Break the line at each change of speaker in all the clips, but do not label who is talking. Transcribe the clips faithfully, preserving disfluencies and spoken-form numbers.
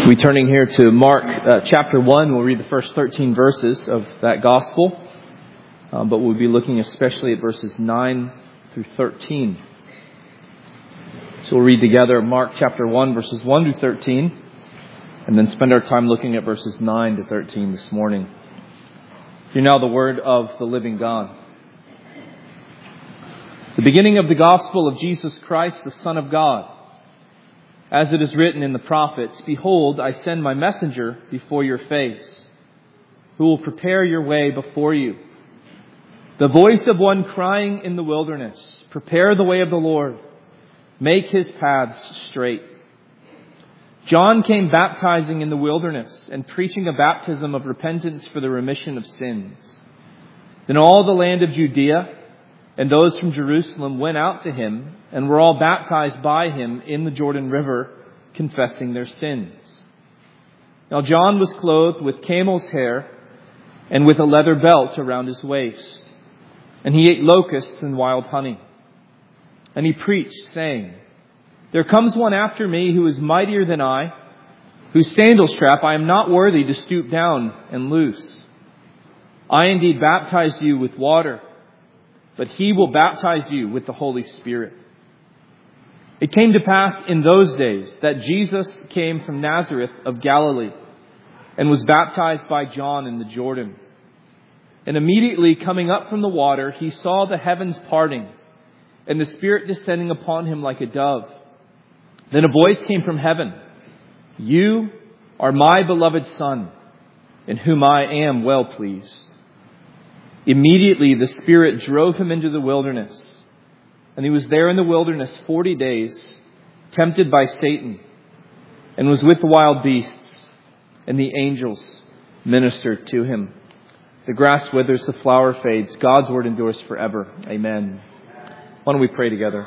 We're turning here to Mark uh, chapter one. We'll read the first thirteen verses of that gospel. Um, but we'll be looking especially at verses nine through thirteen. So we'll read together Mark chapter one, verses one to thirteen. And then spend our time looking at verses nine to thirteen this morning. Hear now the word of the living God. The beginning of the gospel of Jesus Christ, the Son of God. As it is written in the prophets, "Behold, I send my messenger before your face, who will prepare your way before you. The voice of one crying in the wilderness, prepare the way of the Lord, make his paths straight." John came baptizing in the wilderness and preaching a baptism of repentance for the remission of sins. Then all the land of Judea and those from Jerusalem went out to him and were all baptized by him in the Jordan River, confessing their sins. Now John was clothed with camel's hair and with a leather belt around his waist, and he ate locusts and wild honey. And he preached, saying, "There comes one after me who is mightier than I, whose sandal strap I am not worthy to stoop down and loose. I indeed baptized you with water, but he will baptize you with the Holy Spirit." It came to pass in those days that Jesus came from Nazareth of Galilee and was baptized by John in the Jordan. And immediately coming up from the water, he saw the heavens parting and the Spirit descending upon him like a dove. Then a voice came from heaven, "You are my beloved Son, in whom I am well pleased." Immediately the Spirit drove him into the wilderness, and he was there in the wilderness forty days, tempted by Satan, and was with the wild beasts, and the angels ministered to him. The grass withers, the flower fades. God's word endures forever. Amen. Why don't we pray together?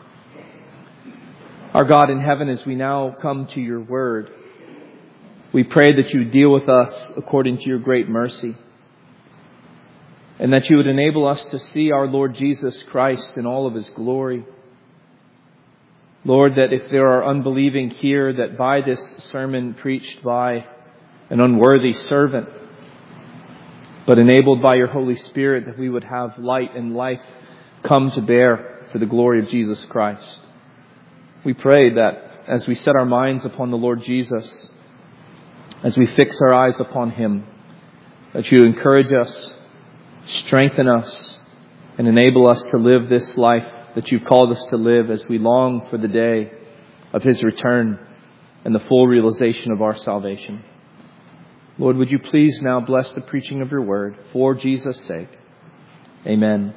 Our God in heaven, as we now come to your word, we pray that you deal with us according to your great mercy, and that you would enable us to see our Lord Jesus Christ in all of his glory. Lord, that if there are unbelieving here, that by this sermon preached by an unworthy servant, but enabled by your Holy Spirit, that we would have light and life come to bear for the glory of Jesus Christ. We pray that as we set our minds upon the Lord Jesus, as we fix our eyes upon him, that you encourage us, strengthen us, and enable us to live this life that you've called us to live as we long for the day of his return and the full realization of our salvation. Lord, would you please now bless the preaching of your word for Jesus' sake. Amen.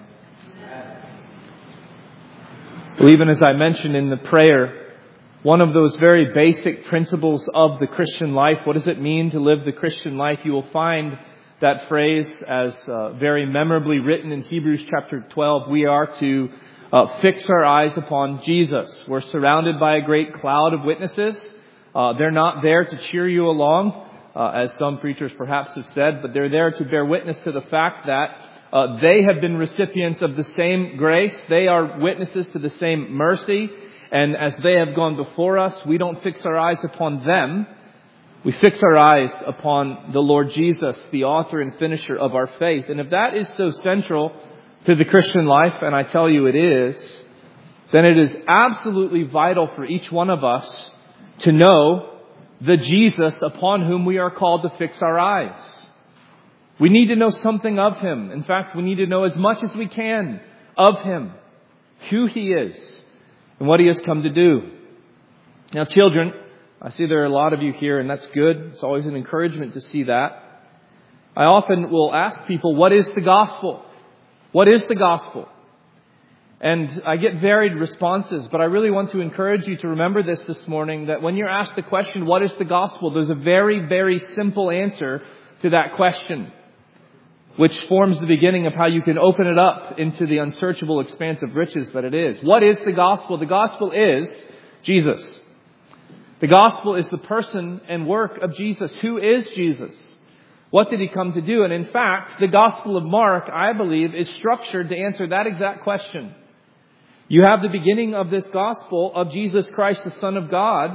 Well, even as I mentioned in the prayer, one of those very basic principles of the Christian life, what does it mean to live the Christian life? You will find that phrase as uh, very memorably written in Hebrews chapter twelve. We are to uh, fix our eyes upon Jesus. We're surrounded by a great cloud of witnesses. Uh, they're not there to cheer you along, uh, as some preachers perhaps have said, but they're there to bear witness to the fact that uh, they have been recipients of the same grace. They are witnesses to the same mercy. And as they have gone before us, we don't fix our eyes upon them. We fix our eyes upon the Lord Jesus, the author and finisher of our faith. And if that is so central to the Christian life, and I tell you it is, then it is absolutely vital for each one of us to know the Jesus upon whom we are called to fix our eyes. We need to know something of him. In fact, we need to know as much as we can of him, who he is, and what he has come to do. Now, children, I see there are a lot of you here, and that's good. It's always an encouragement to see that. I often will ask people, what is the gospel? What is the gospel? And I get varied responses, but I really want to encourage you to remember this this morning, that when you're asked the question, what is the gospel? There's a very, very simple answer to that question, which forms the beginning of how you can open it up into the unsearchable expanse of riches that it is. What is the gospel? The gospel is Jesus. The gospel is the person and work of Jesus. Who is Jesus? What did he come to do? And in fact, the Gospel of Mark, I believe, is structured to answer that exact question. You have the beginning of this gospel of Jesus Christ, the Son of God,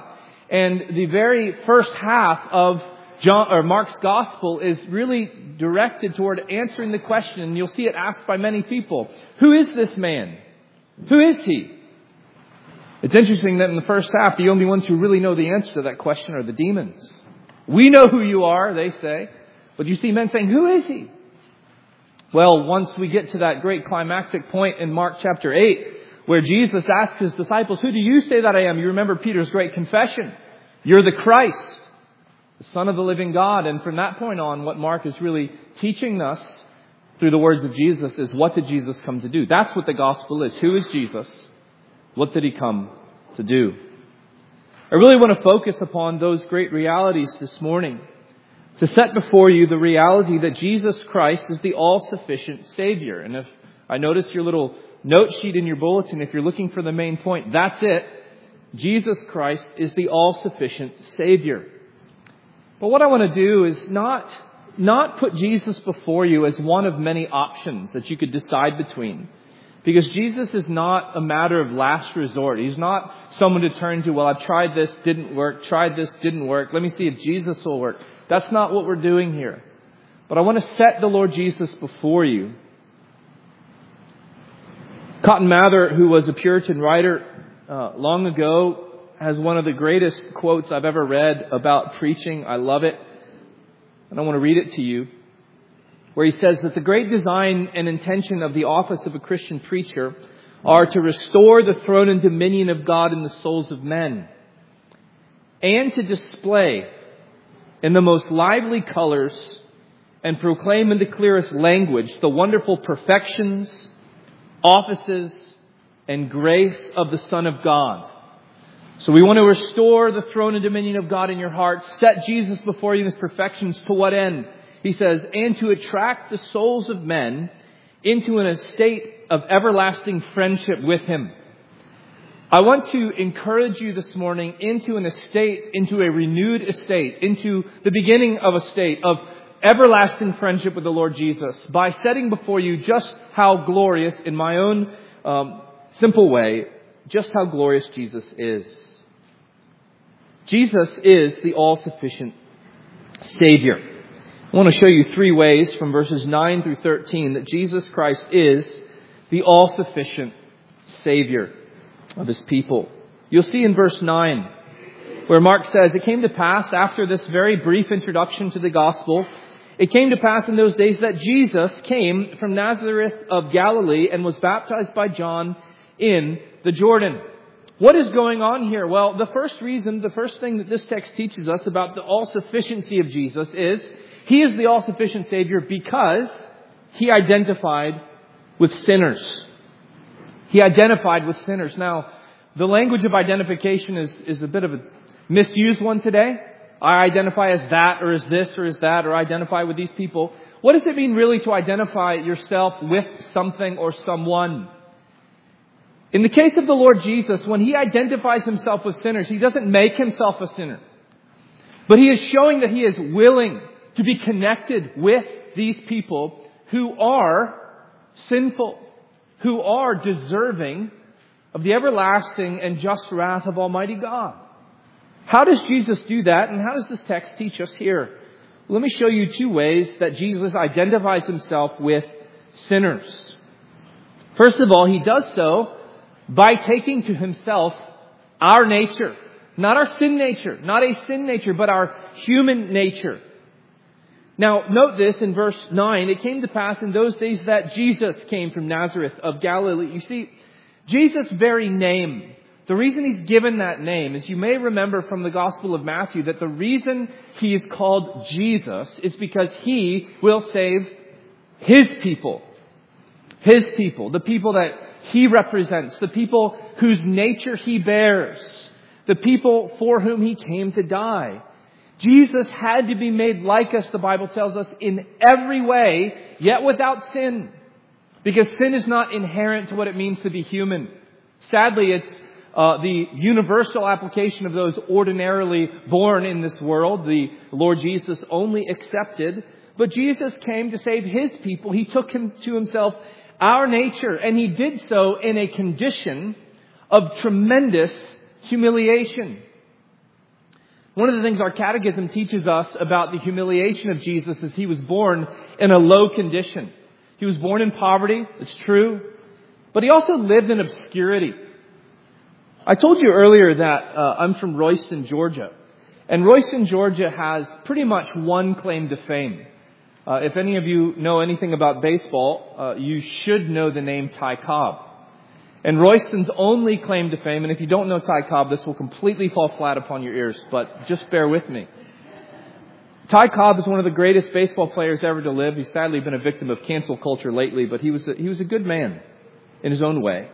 And the very first half of John or Mark's gospel is really directed toward answering the question, and you'll see it asked by many people. Who is this man? Who is he? It's interesting that in the first half, the only ones who really know the answer to that question are the demons. We know who you are, they say. But you see men saying, who is he? Well, once we get to that great climactic point in Mark chapter eight, where Jesus asks his disciples, who do you say that I am? You remember Peter's great confession. You're the Christ, the Son of the living God. And from that point on, what Mark is really teaching us through the words of Jesus is, what did Jesus come to do? That's what the gospel is. Who is Jesus? What did he come to do? I really want to focus upon those great realities this morning, to set before you the reality that Jesus Christ is the all-sufficient Savior. And if I notice your little note sheet in your bulletin, if you're looking for the main point, that's it. Jesus Christ is the all-sufficient Savior. But what I want to do is not, not put Jesus before you as one of many options that you could decide between. Because Jesus is not a matter of last resort. He's not someone to turn to, well, I've tried this, didn't work, tried this, didn't work. Let me see if Jesus will work. That's not what we're doing here. But I want to set the Lord Jesus before you. Cotton Mather, who was a Puritan writer uh, long ago, has one of the greatest quotes I've ever read about preaching. I love it. And I want to read it to you, where he says that the great design and intention of the office of a Christian preacher are to restore the throne and dominion of God in the souls of men, and to display in the most lively colors and proclaim in the clearest language the wonderful perfections, offices, and grace of the Son of God. So we want to restore the throne and dominion of God in your heart. Set Jesus before you in his perfections. To what end? He says, and to attract the souls of men into an estate of everlasting friendship with him. I want to encourage you this morning into an estate, into a renewed estate, into the beginning of a state of everlasting friendship with the Lord Jesus, by setting before you just how glorious, in my own um, simple way, just how glorious Jesus is. Jesus is the all-sufficient Savior. I want to show you three ways from verses nine through thirteen that Jesus Christ is the all-sufficient Savior of his people. You'll see in verse nine where Mark says, it came to pass after this very brief introduction to the gospel, it came to pass in those days that Jesus came from Nazareth of Galilee and was baptized by John in the Jordan. What is going on here? Well, the first reason, the first thing that this text teaches us about the all-sufficiency of Jesus is he is the all-sufficient Savior because he identified with sinners. He identified with sinners. Now, the language of identification is, is a bit of a misused one today. I identify as that or as this or as that, or identify with these people. What does it mean really to identify yourself with something or someone? In the case of the Lord Jesus, when he identifies himself with sinners, he doesn't make himself a sinner. But he is showing that he is willing to be connected with these people who are sinful, who are deserving of the everlasting and just wrath of Almighty God. How does Jesus do that, and how does this text teach us here? Let me show you two ways that Jesus identifies himself with sinners. First of all, he does so by taking to himself our nature. Not our sin nature, not a sin nature, but our human nature. Now, note this in verse nine. It came to pass in those days that Jesus came from Nazareth of Galilee. You see, Jesus' very name, the reason he's given that name is, you may remember from the Gospel of Matthew, that the reason he is called Jesus is because he will save his people. His people, the people that he represents, the people whose nature he bears, the people for whom he came to die. Jesus had to be made like us, the Bible tells us, in every way, yet without sin. Because sin is not inherent to what it means to be human. Sadly, it's uh, the universal application of those ordinarily born in this world, the Lord Jesus only accepted. But Jesus came to save his people. He took him to himself our nature, and he did so in a condition of tremendous humiliation. One of the things our catechism teaches us about the humiliation of Jesus is he was born in a low condition. He was born in poverty, it's true, but he also lived in obscurity. I told you earlier that uh, I'm from Royston, Georgia. And Royston, Georgia has pretty much one claim to fame. Uh, if any of you know anything about baseball, uh, you should know the name Ty Cobb. And Royston's only claim to fame, and if you don't know Ty Cobb, this will completely fall flat upon your ears, but just bear with me. Ty Cobb is one of the greatest baseball players ever to live. He's sadly been a victim of cancel culture lately, but he was a, he was a good man in his own way.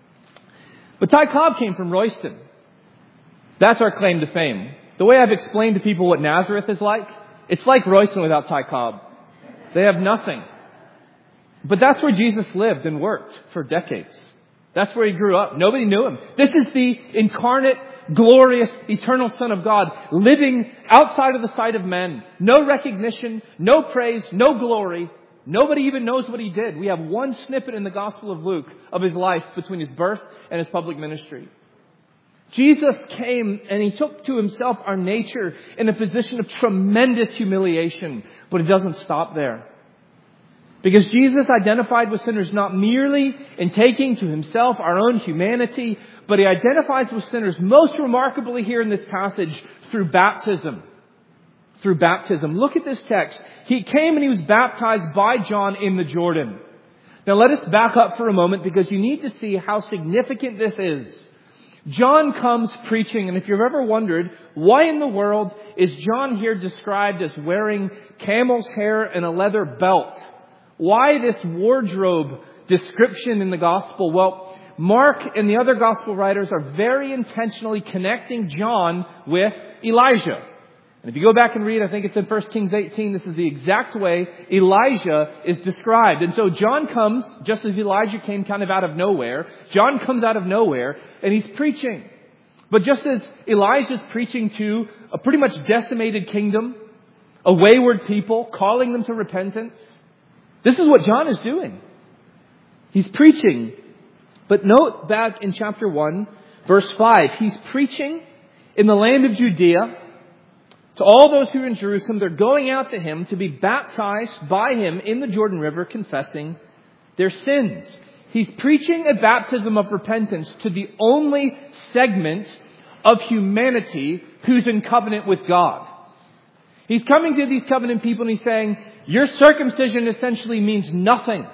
But Ty Cobb came from Royston. That's our claim to fame. The way I've explained to people what Nazareth is like, it's like Royston without Ty Cobb. They have nothing. But that's where Jesus lived and worked for decades. That's where he grew up. Nobody knew him. This is the incarnate, glorious, eternal Son of God living outside of the sight of men. No recognition, no praise, no glory. Nobody even knows what he did. We have one snippet in the Gospel of Luke of his life between his birth and his public ministry. Jesus came and he took to himself our nature in a position of tremendous humiliation. But it doesn't stop there. Because Jesus identified with sinners not merely in taking to himself our own humanity, but he identifies with sinners most remarkably here in this passage through baptism. Through baptism. Look at this text. He came and he was baptized by John in the Jordan. Now let us back up for a moment because you need to see how significant this is. John comes preaching, and if you've ever wondered, why in the world is John here described as wearing camel's hair and a leather belt? Why this wardrobe description in the gospel? Well, Mark and the other gospel writers are very intentionally connecting John with Elijah. And if you go back and read, I think it's in First Kings eighteen, this is the exact way Elijah is described. And so John comes, just as Elijah came kind of out of nowhere, John comes out of nowhere and he's preaching. But just as Elijah's preaching to a pretty much decimated kingdom, a wayward people, calling them to repentance, this is what John is doing. He's preaching. But note back in chapter one, verse five, he's preaching in the land of Judea to all those who are in Jerusalem. They're going out to him to be baptized by him in the Jordan River, confessing their sins. He's preaching a baptism of repentance to the only segment of humanity who's in covenant with God. He's coming to these covenant people and he's saying, your circumcision essentially means nothing.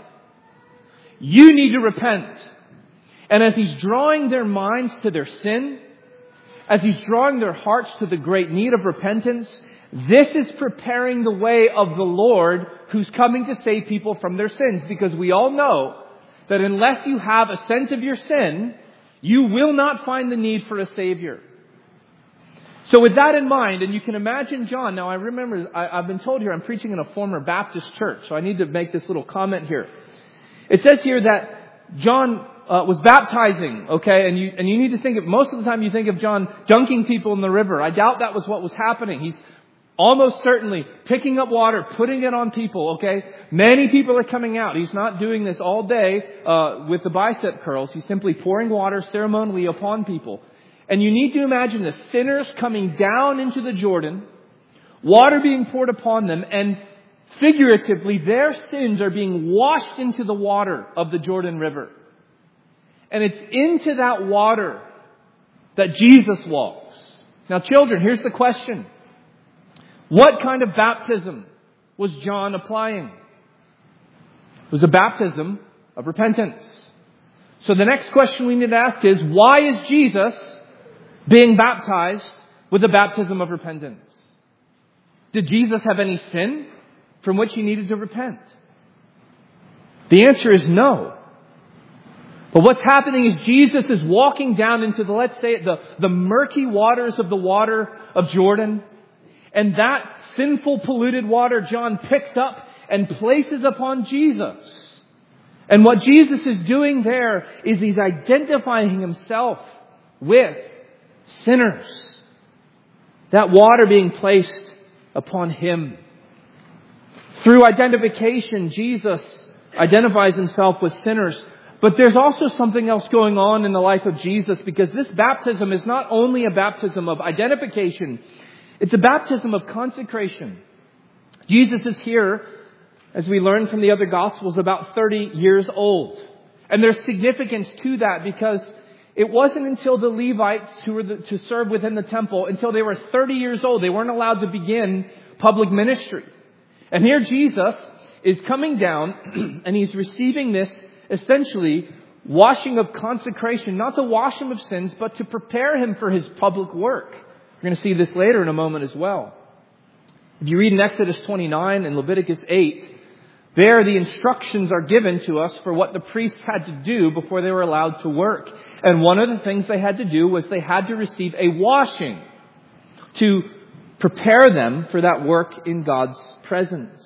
You need to repent. And as he's drawing their minds to their sin, as he's drawing their hearts to the great need of repentance, this is preparing the way of the Lord who's coming to save people from their sins. Because we all know that unless you have a sense of your sin, you will not find the need for a Savior. So with that in mind, and you can imagine John, now I remember, I, I've been told here I'm preaching in a former Baptist church, so I need to make this little comment here. It says here that John uh, was baptizing, okay, and you and you need to think of, most of the time you think of John dunking people in the river. I doubt that was what was happening. He's almost certainly picking up water, putting it on people, okay. Many people are coming out. He's not doing this all day uh, with the bicep curls. He's simply pouring water ceremonially upon people. And you need to imagine the sinners coming down into the Jordan, water being poured upon them, and figuratively their sins are being washed into the water of the Jordan River. And it's into that water that Jesus walks. Now children, here's the question. What kind of baptism was John applying? It was a baptism of repentance. So the next question we need to ask is, why is Jesus being baptized with a baptism of repentance? Did Jesus have any sin from which he needed to repent? The answer is no. But what's happening is Jesus is walking down into the, let's say, the, the murky waters of the water of Jordan. And that sinful, polluted water John picks up and places upon Jesus. And what Jesus is doing there is he's identifying himself with sinners. That water being placed upon him. Through identification, Jesus identifies himself with sinners. But there's also something else going on in the life of Jesus, because this baptism is not only a baptism of identification, It's a baptism of consecration. Jesus is here, as we learn from the other Gospels, about thirty years old. And there's significance to that because it wasn't until the Levites who were the, to serve within the temple, until they were thirty years old, they weren't allowed to begin public ministry. And here Jesus is coming down and he's receiving this essentially washing of consecration, not to wash him of sins, but to prepare him for his public work. We're going to see this later in a moment as well. If you read in Exodus twenty-nine and Leviticus eight, there the instructions are given to us for what the priests had to do before they were allowed to work. And one of the things they had to do was they had to receive a washing to prepare them for that work in God's presence.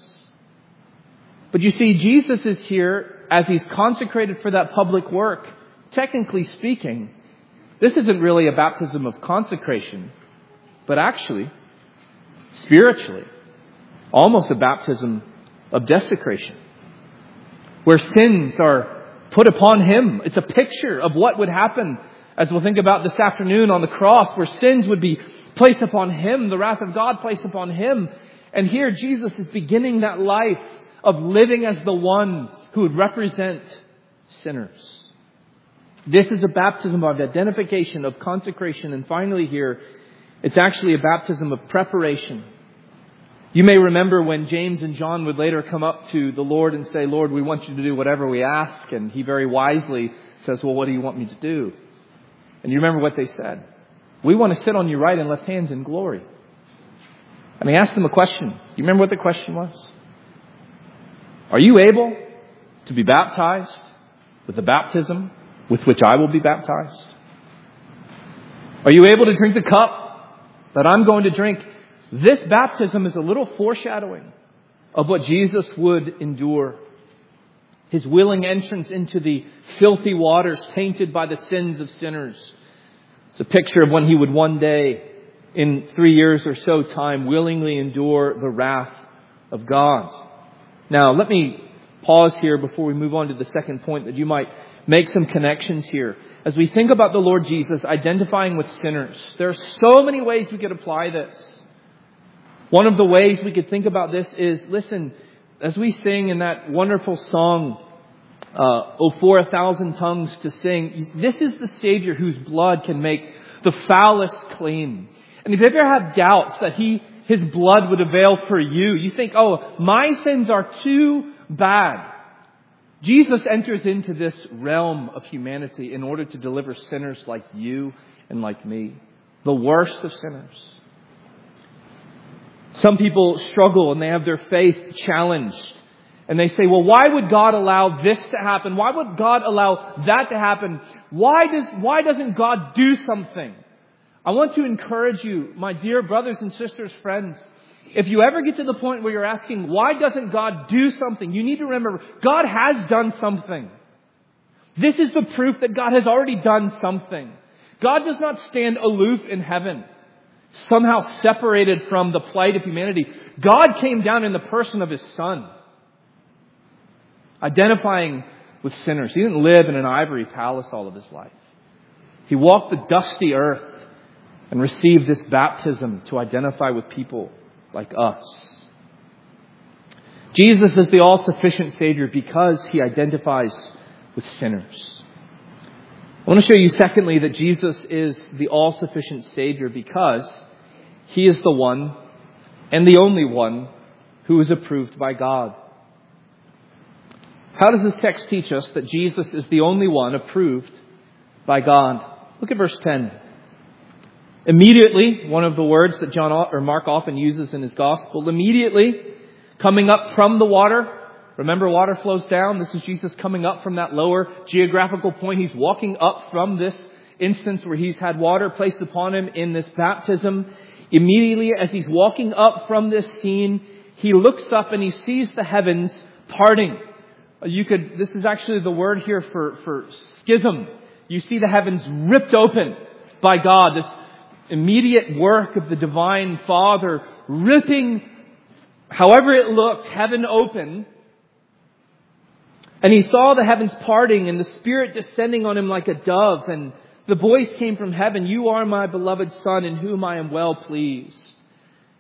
But you see, Jesus is here as he's consecrated for that public work. Technically speaking, this isn't really a baptism of consecration, but actually, spiritually, almost a baptism of desecration, where sins are put upon him. It's a picture of what would happen, as we'll think about this afternoon, on the cross, where sins would be placed upon him, the wrath of God placed upon him. And here Jesus is beginning that life of living as the one who would represent sinners. This is a baptism of identification, of consecration, and finally here, it's actually a baptism of preparation. You may remember when James and John would later come up to the Lord and say, Lord, we want you to do whatever we ask. And he very wisely says, well, what do you want me to do? And you remember what they said. We want to sit on your right and left hands in glory. And he asked them a question. You remember what the question was? Are you able to be baptized with the baptism with which I will be baptized? Are you able to drink the cup that I'm going to drink? This baptism is a little foreshadowing of what Jesus would endure. His willing entrance into the filthy waters tainted by the sins of sinners. It's a picture of when he would one day, in three years or so time, willingly endure the wrath of God. Now, let me pause here before we move on to the second point, that you might make some connections here. As we think about the Lord Jesus identifying with sinners, there are so many ways we could apply this. One of the ways we could think about this is, listen, as we sing in that wonderful song, uh, Oh, for a thousand tongues to sing, this is the Savior whose blood can make the foulest clean. And if you ever have doubts that He, His blood would avail for you, you think, oh, my sins are too bad. Jesus enters into this realm of humanity in order to deliver sinners like you and like me, the worst of sinners. Some people struggle and they have their faith challenged. And they say, well, why would God allow this to happen? Why would God allow that to happen? Why does, why doesn't God do something? I want to encourage you, my dear brothers and sisters, friends, if you ever get to the point where you're asking, why doesn't God do something? You need to remember, God has done something. This is the proof that God has already done something. God does not stand aloof in heaven, somehow separated from the plight of humanity. God came down in the person of His Son, identifying with sinners. He didn't live in an ivory palace all of His life. He walked the dusty earth and received this baptism to identify with people like us. Jesus is the all-sufficient Savior because He identifies with sinners. I want to show you, secondly, that Jesus is the all-sufficient Savior because He is the one and the only one who is approved by God. How does this text teach us that Jesus is the only one approved by God? Look at verse ten. Immediately, one of the words that John or Mark often uses in his gospel, immediately coming up from the water. Remember, water flows down. This is Jesus coming up from that lower geographical point. He's walking up from this instance where He's had water placed upon Him in this baptism. Immediately, as He's walking up from this scene, He looks up and He sees the heavens parting. You could, this is actually the word here for, for schism. You see the heavens ripped open by God. This immediate work of the Divine Father ripping, however it looked, heaven open. And He saw the heavens parting and the Spirit descending on Him like a dove. And the voice came from heaven, "You are my beloved Son, in whom I am well pleased."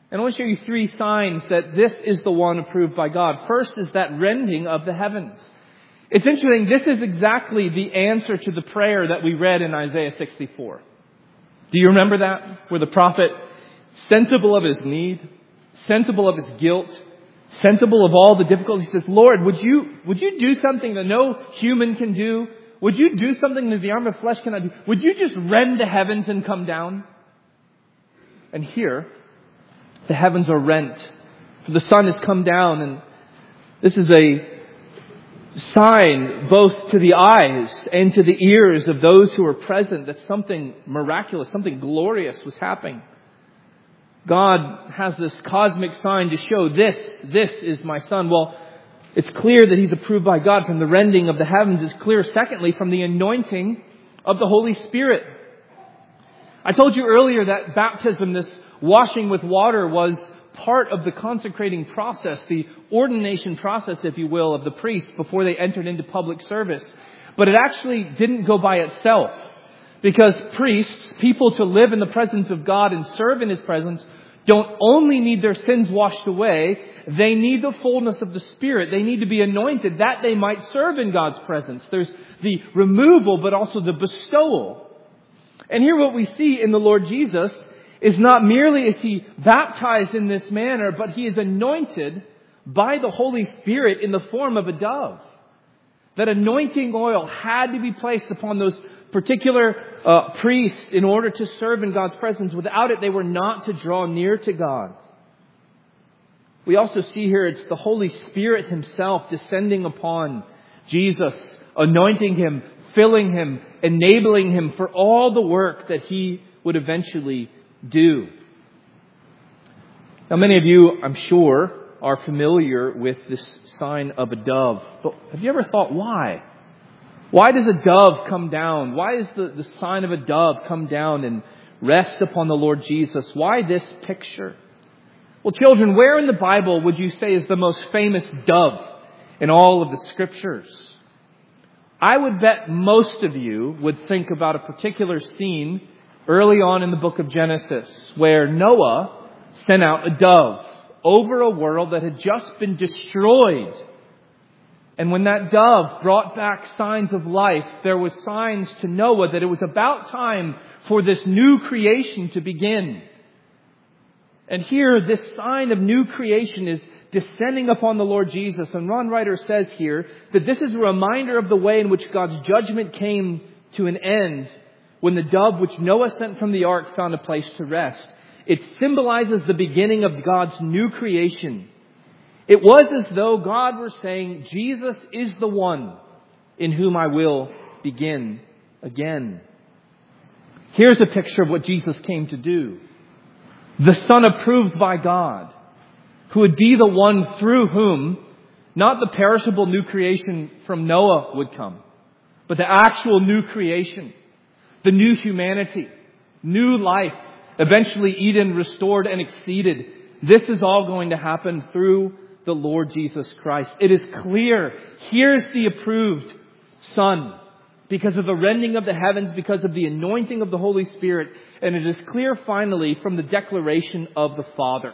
And I want to show you three signs that this is the one approved by God. First is that rending of the heavens. It's interesting, this is exactly the answer to the prayer that we read in Isaiah sixty-four. Do you remember that? Where the prophet, sensible of his need, sensible of his guilt, sensible of all the difficulties, says, Lord, would you, would you do something that no human can do? Would you do something that the arm of flesh cannot do? Would you just rend the heavens and come down? And here, the heavens are rent. For the sun has come down, and this is a sign both to the eyes and to the ears of those who are present that something miraculous, something glorious was happening. God has this cosmic sign to show this, this is my son. Well, it's clear that he's approved by God from the rending of the heavens. It's clear, secondly, from the anointing of the Holy Spirit. I told you earlier that baptism, this washing with water, was part of the consecrating process, the ordination process, if you will, of the priests before they entered into public service. But it actually didn't go by itself. Because priests, people to live in the presence of God and serve in His presence, don't only need their sins washed away, they need the fullness of the Spirit. They need to be anointed that they might serve in God's presence. There's the removal, but also the bestowal. And here what we see in the Lord Jesus is not merely is He baptized in this manner, but He is anointed by the Holy Spirit in the form of a dove. That anointing oil had to be placed upon those particular uh, priests in order to serve in God's presence. Without it, they were not to draw near to God. We also see here it's the Holy Spirit Himself descending upon Jesus, anointing Him, filling Him, enabling Him for all the work that He would eventually do. Now, many of you, I'm sure, are familiar with this sign of a dove. But have you ever thought, why? Why does a dove come down? Why does the, the sign of a dove come down and rest upon the Lord Jesus? Why this picture? Well, children, where in the Bible would you say is the most famous dove in all of the Scriptures? I would bet most of you would think about a particular scene early on in the book of Genesis, where Noah sent out a dove over a world that had just been destroyed. And when that dove brought back signs of life, there were signs to Noah that it was about time for this new creation to begin. And here, this sign of new creation is descending upon the Lord Jesus. And Ron Ryder says here that this is a reminder of the way in which God's judgment came to an end when the dove which Noah sent from the ark found a place to rest. It symbolizes the beginning of God's new creation. It was as though God were saying, Jesus is the one in whom I will begin again. Here's a picture of what Jesus came to do. The Son approved by God, who would be the one through whom not the perishable new creation from Noah would come, but the actual new creation, the new humanity, new life, eventually Eden restored and exceeded. This is all going to happen through the Lord Jesus Christ. It is clear. Here's the approved Son because of the rending of the heavens, because of the anointing of the Holy Spirit. And it is clear finally from the declaration of the Father.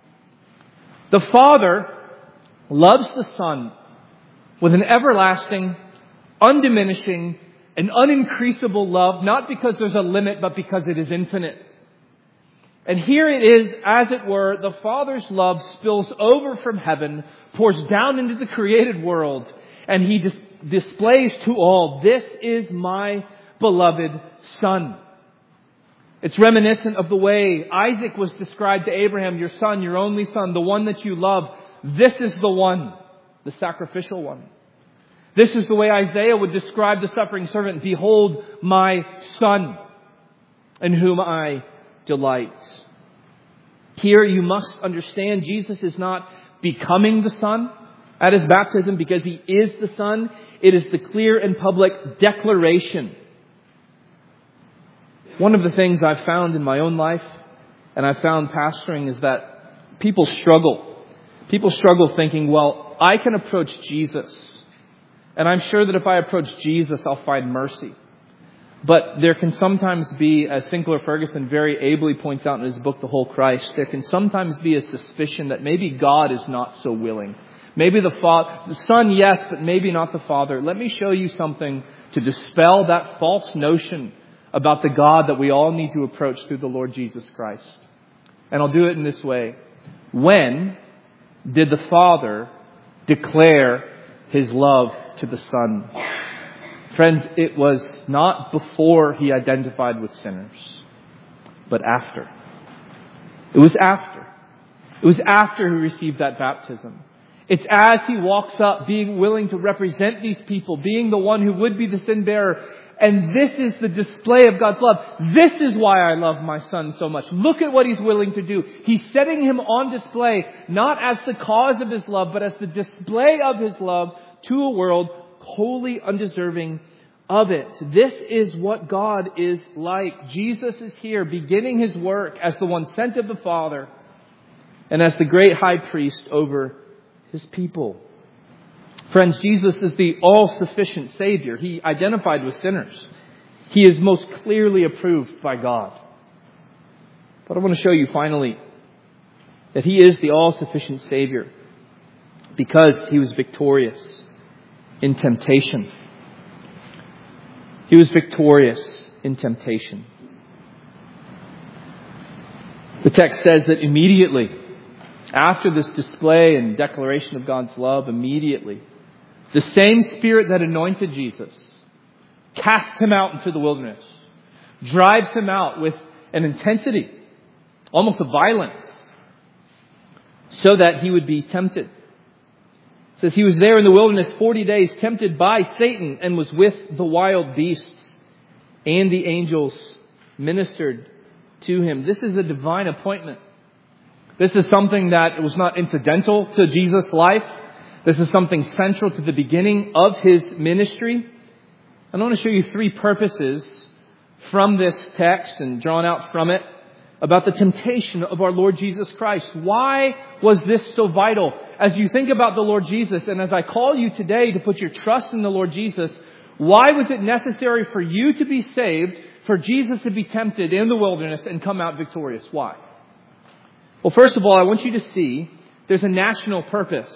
The Father loves the Son with an everlasting, undiminishing, and unincreasable love, not because there's a limit, but because it is infinite. And here it is, as it were, the Father's love spills over from heaven, pours down into the created world, and He dis- displays to all, this is my beloved Son. It's reminiscent of the way Isaac was described to Abraham, your son, your only son, the one that you love. This is the one, the sacrificial one. This is the way Isaiah would describe the suffering servant. Behold my Son, in whom I delight. Here you must understand Jesus is not becoming the Son at His baptism because He is the Son. It is the clear and public declaration. One of the things I've found in my own life and I've found pastoring is that people struggle. People struggle thinking, well, I can approach Jesus. And I'm sure that if I approach Jesus, I'll find mercy. But there can sometimes be, as Sinclair Ferguson very ably points out in his book, The Whole Christ, there can sometimes be a suspicion that maybe God is not so willing. Maybe the, fa- the Son, yes, but maybe not the Father. Let me show you something to dispel that false notion about the God that we all need to approach through the Lord Jesus Christ. And I'll do it in this way. When did the Father declare His love to the Son? Friends, it was not before He identified with sinners, but after. It was after. It was after He received that baptism. It's as He walks up, being willing to represent these people, being the one who would be the sin bearer. And this is the display of God's love. This is why I love my Son so much. Look at what He's willing to do. He's setting Him on display, not as the cause of His love, but as the display of His love to a world wholly undeserving of it. This is what God is like. Jesus is here beginning His work as the one sent of the Father and as the great high priest over His people. Friends, Jesus is the all-sufficient Savior. He identified with sinners. He is most clearly approved by God. But I want to show you finally that He is the all-sufficient Savior because He was victorious in temptation. He was victorious in temptation. The text says that immediately, after this display and declaration of God's love, immediately, the same Spirit that anointed Jesus casts Him out into the wilderness, drives Him out with an intensity, almost a violence, so that He would be tempted. It says He was there in the wilderness forty days, tempted by Satan, and was with the wild beasts, and the angels ministered to Him. This is a divine appointment. This is something that was not incidental to Jesus' life. This is something central to the beginning of His ministry. And I want to show you three purposes from this text and drawn out from it about the temptation of our Lord Jesus Christ. Why was this so vital? As you think about the Lord Jesus, and as I call you today to put your trust in the Lord Jesus, why was it necessary for you to be saved, for Jesus to be tempted in the wilderness and come out victorious? Why? Well, first of all, I want you to see there's a national purpose.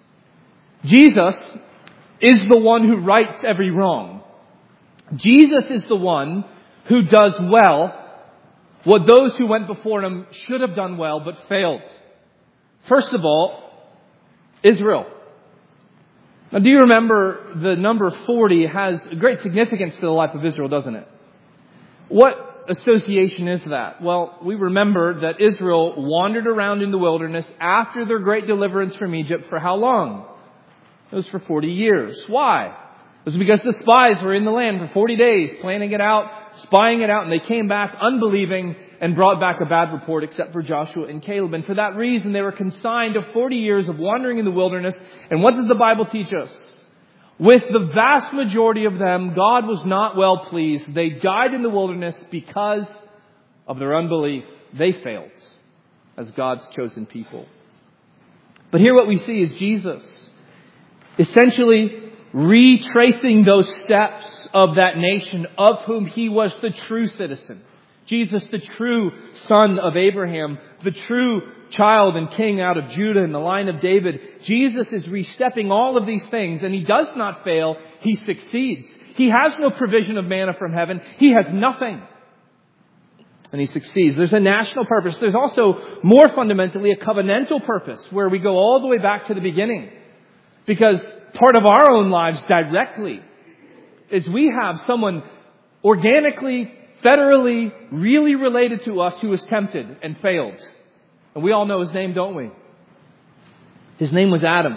Jesus is the one who rights every wrong. Jesus is the one who does well what those who went before Him should have done well but failed. First of all, Israel. Now, do you remember the number forty has great significance to the life of Israel, doesn't it? What association is that? Well, we remember that Israel wandered around in the wilderness after their great deliverance from Egypt for how long? It was for forty years. Why? It was because the spies were in the land for forty days, planning it out, spying it out, and they came back unbelieving and brought back a bad report except for Joshua and Caleb. And for that reason, they were consigned to forty years of wandering in the wilderness. And what does the Bible teach us? With the vast majority of them, God was not well pleased. They died in the wilderness because of their unbelief. They failed as God's chosen people. But here what we see is Jesus essentially retracing those steps of that nation of whom He was the true citizen. Jesus, the true son of Abraham, the true child and king out of Judah in the line of David. Jesus is restepping all of these things, and He does not fail. He succeeds. He has no provision of manna from heaven. He has nothing. And He succeeds. There's a national purpose. There's also, more fundamentally, a covenantal purpose where we go all the way back to the beginning. Because part of our own lives directly is we have someone organically, federally, really related to us who was tempted and failed. And we all know his name, don't we? His name was Adam.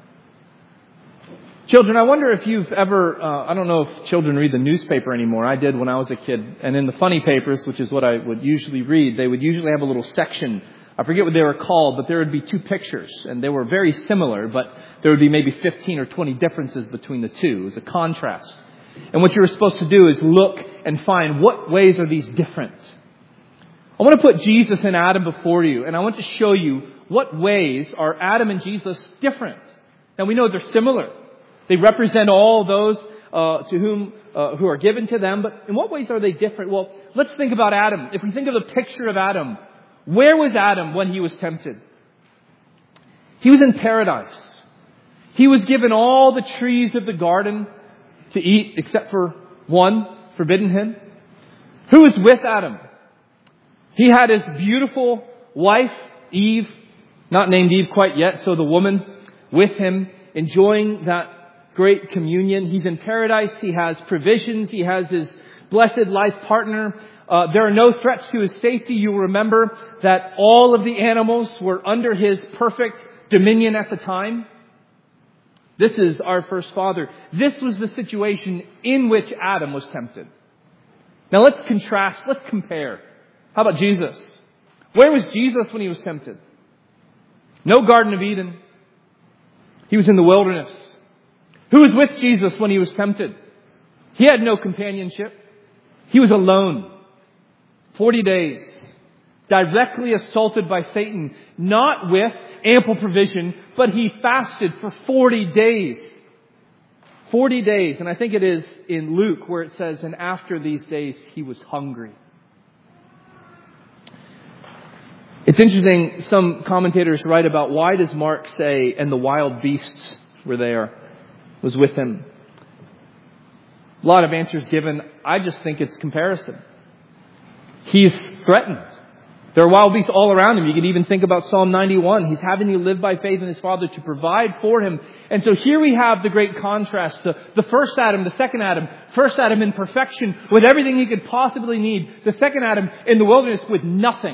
Children, I wonder if you've ever, uh, I don't know if children read the newspaper anymore. I did when I was a kid. And in the funny papers, which is what I would usually read, they would usually have a little section. I forget what they were called, but there would be two pictures. And they were very similar, but there would be maybe fifteen or twenty differences between the two. It was a contrast. And what you were supposed to do is look and find what ways are these different. I want to put Jesus and Adam before you, and I want to show you what ways are Adam and Jesus different. Now we know they're similar. They represent all those uh, to whom, uh, who are given to them. But in what ways are they different? Well, let's think about Adam. If we think of the picture of Adam, where was Adam when he was tempted? He was in paradise. He was given all the trees of the garden to eat except for one, forbidden him. Who was with Adam? He had his beautiful wife, Eve, not named Eve quite yet, so the woman with him, enjoying that great communion. He's in paradise. He has provisions. He has his blessed life partner. Uh, there are no threats to his safety. You will remember that all of the animals were under his perfect dominion at the time. This is our first father. This was the situation in which Adam was tempted. Now let's contrast, let's compare. How about Jesus? Where was Jesus when he was tempted? No Garden of Eden. He was in the wilderness. Who was with Jesus when he was tempted? He had no companionship. He was alone. Forty days. Directly assaulted by Satan. Not with ample provision, but he fasted for forty days. Forty days. And I think it is in Luke where it says, and after these days he was hungry. It's interesting, some commentators write about why does Mark say, and the wild beasts were there, was with him. A lot of answers given. I just think it's comparison. He's threatened. There are wild beasts all around him. You can even think about Psalm ninety-one. He's having to live by faith in his Father to provide for him. And so here we have the great contrast. The, the first Adam, the second Adam. First Adam in perfection with everything he could possibly need. The second Adam in the wilderness with nothing.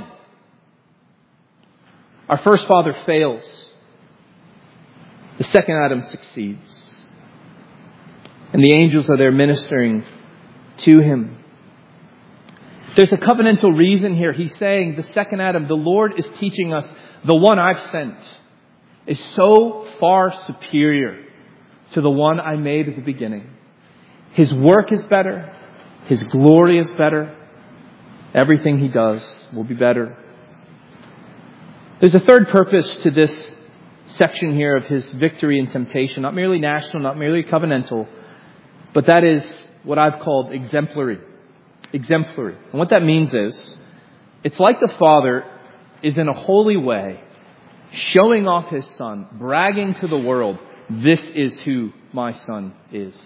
Our first father fails. The second Adam succeeds. And the angels are there ministering to him. There's a covenantal reason here. He's saying the second Adam, the Lord is teaching us the one I've sent is so far superior to the one I made at the beginning. His work is better. His glory is better. Everything he does will be better. There's a third purpose to this section here of his victory in temptation. Not merely national, not merely covenantal, but that is what I've called exemplary. Exemplary. And what that means is, it's like the Father is in a holy way showing off his Son, bragging to the world, this is who my Son is.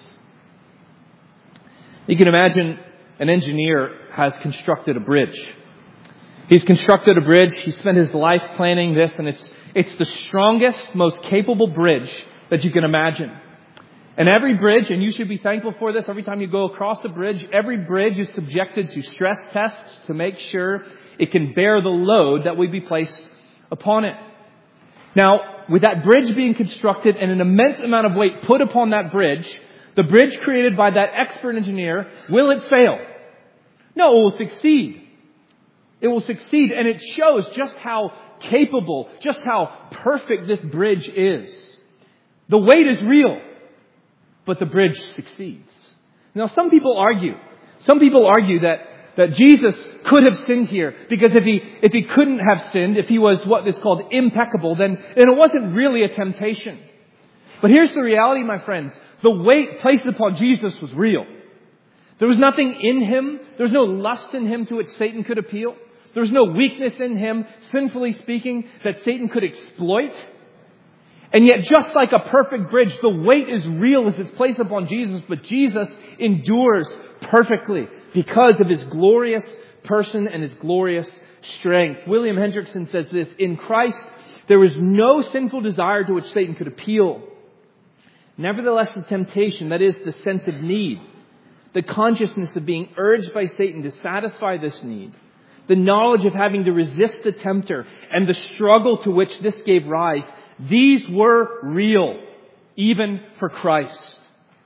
You can imagine an engineer has constructed a bridge. He's constructed a bridge. He spent his life planning this, and it's it's the strongest, most capable bridge that you can imagine. And every bridge, and you should be thankful for this, every time you go across a bridge, every bridge is subjected to stress tests to make sure it can bear the load that would be placed upon it. Now, with that bridge being constructed and an immense amount of weight put upon that bridge, the bridge created by that expert engineer, will it fail? No, it will succeed. It will succeed, and it shows just how capable, just how perfect this bridge is. The weight is real, but the bridge succeeds. Now, some people argue, some people argue that, that Jesus could have sinned here, because if he, if he couldn't have sinned, if he was what is called impeccable, then, then it wasn't really a temptation. But here's the reality, my friends. The weight placed upon Jesus was real. There was nothing in him. There was no lust in him to which Satan could appeal. There was no weakness in him, sinfully speaking, that Satan could exploit. And yet, just like a perfect bridge, the weight is real as it's placed upon Jesus, but Jesus endures perfectly because of his glorious person and his glorious strength. William Hendrickson says this, in Christ, there is no sinful desire to which Satan could appeal. Nevertheless, the temptation, that is the sense of need, the consciousness of being urged by Satan to satisfy this need, the knowledge of having to resist the tempter, and the struggle to which this gave rise, these were real, even for Christ.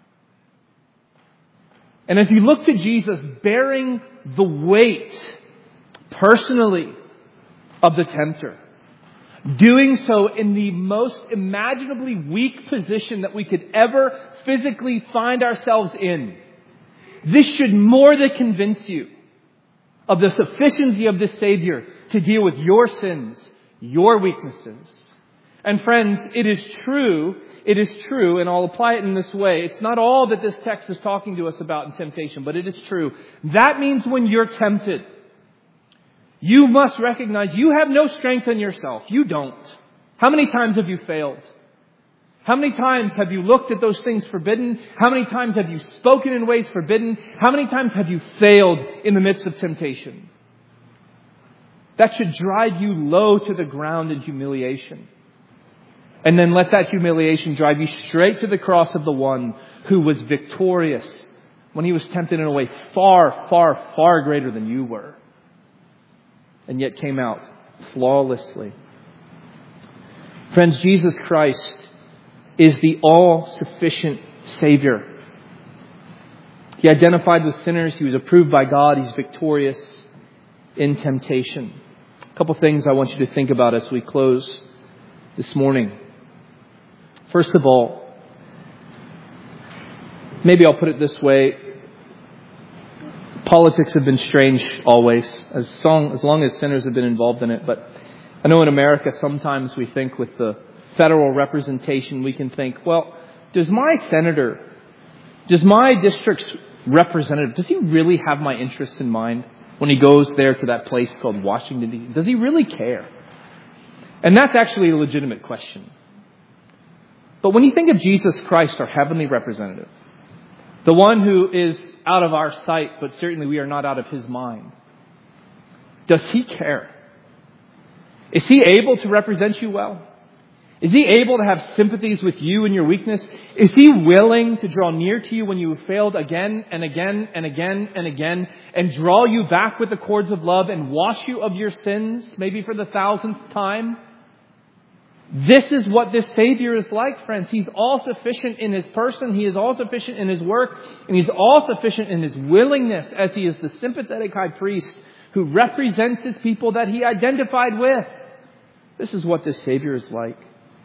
And as you look to Jesus bearing the weight, personally, of the tempter, doing so in the most imaginably weak position that we could ever physically find ourselves in, this should more than convince you of the sufficiency of this Savior to deal with your sins, your weaknesses. And friends, it is true, it is true, and I'll apply it in this way. It's not all that this text is talking to us about in temptation, but it is true. That means when you're tempted, you must recognize you have no strength in yourself. You don't. How many times have you failed? How many times have you looked at those things forbidden? How many times have you spoken in ways forbidden? How many times have you failed in the midst of temptation? That should drive you low to the ground in humiliation. And then let that humiliation drive you straight to the cross of the one who was victorious when he was tempted in a way far, far, far greater than you were. And yet came out flawlessly. Friends, Jesus Christ is the all-sufficient Savior. He identified with sinners. He was approved by God. He's victorious in temptation. A couple things I want you to think about as we close this morning. First of all, maybe I'll put it this way. Politics have been strange always, as long, as long as sinners have been involved in it. But I know in America sometimes we think with the federal representation, we can think, well, does my senator, does my district's representative, does he really have my interests in mind when he goes there to that place called Washington, D C? Does he really care? And that's actually a legitimate question. But when you think of Jesus Christ, our heavenly representative, the one who is out of our sight, but certainly we are not out of his mind, does he care? Is he able to represent you well? Is he able to have sympathies with you in your weakness? Is he willing to draw near to you when you have failed again and again and again and again and draw you back with the cords of love and wash you of your sins, maybe for the thousandth time? This is what this Savior is like, friends. He's all sufficient in his person. He is all sufficient in his work. And he's all sufficient in his willingness as he is the sympathetic high priest who represents his people that he identified with. This is what this Savior is like.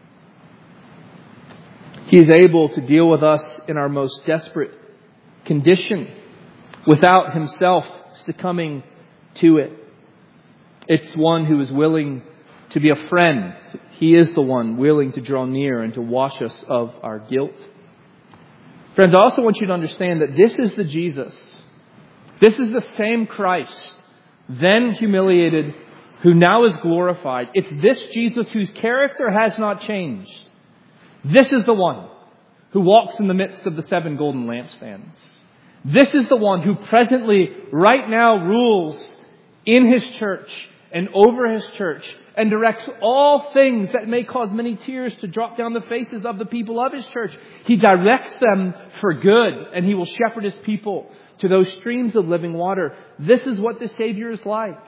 He is able to deal with us in our most desperate condition without himself succumbing to it. It's one who is willing to be a friend. He is the one willing to draw near and to wash us of our guilt. Friends, I also want you to understand that this is the Jesus. This is the same Christ, then humiliated, who now is glorified. It's this Jesus whose character has not changed. This is the one who walks in the midst of the seven golden lampstands. This is the one who presently, right now, rules in his church and over his church and directs all things that may cause many tears to drop down the faces of the people of his church. He directs them for good, and he will shepherd his people to those streams of living water. This is what the Savior is like.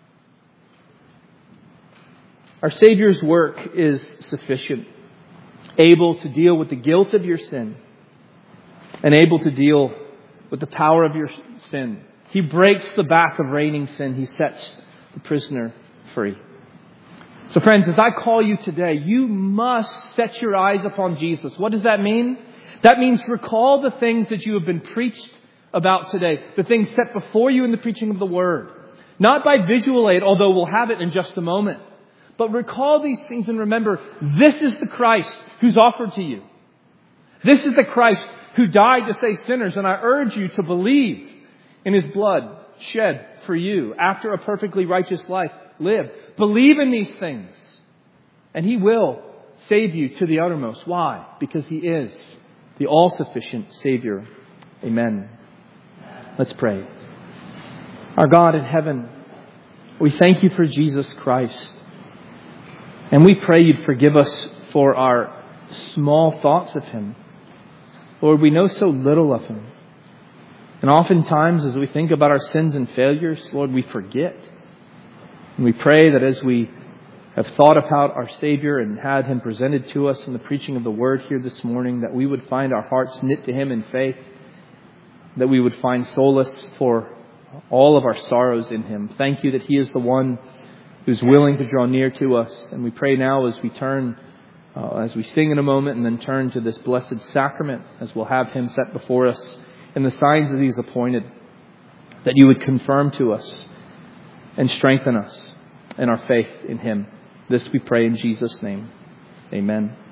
Our Savior's work is sufficient, able to deal with the guilt of your sin and able to deal with the power of your sin. He breaks the back of reigning sin. He sets the prisoner free. So friends, as I call you today, you must set your eyes upon Jesus. What does that mean? That means recall the things that you have been preached about today. The things set before you in the preaching of the Word. Not by visual aid, although we'll have it in just a moment. But recall these things and remember, this is the Christ who's offered to you. This is the Christ who died to save sinners. And I urge you to believe in his blood shed for you after a perfectly righteous life lived. Believe in these things. And he will save you to the uttermost. Why? Because he is the all-sufficient Savior. Amen. Let's pray. Our God in heaven, we thank you for Jesus Christ. And we pray you'd forgive us for our small thoughts of him. Lord, we know so little of him. And oftentimes as we think about our sins and failures, Lord, we forget. And we pray that as we have thought about our Savior and had him presented to us in the preaching of the Word here this morning, that we would find our hearts knit to him in faith, that we would find solace for all of our sorrows in him. Thank you that he is the one who's willing to draw near to us. And we pray now as we turn, uh, as we sing in a moment and then turn to this blessed sacrament, as we'll have him set before us in the signs that he's appointed, that you would confirm to us and strengthen us in our faith in him. This we pray in Jesus' name. Amen.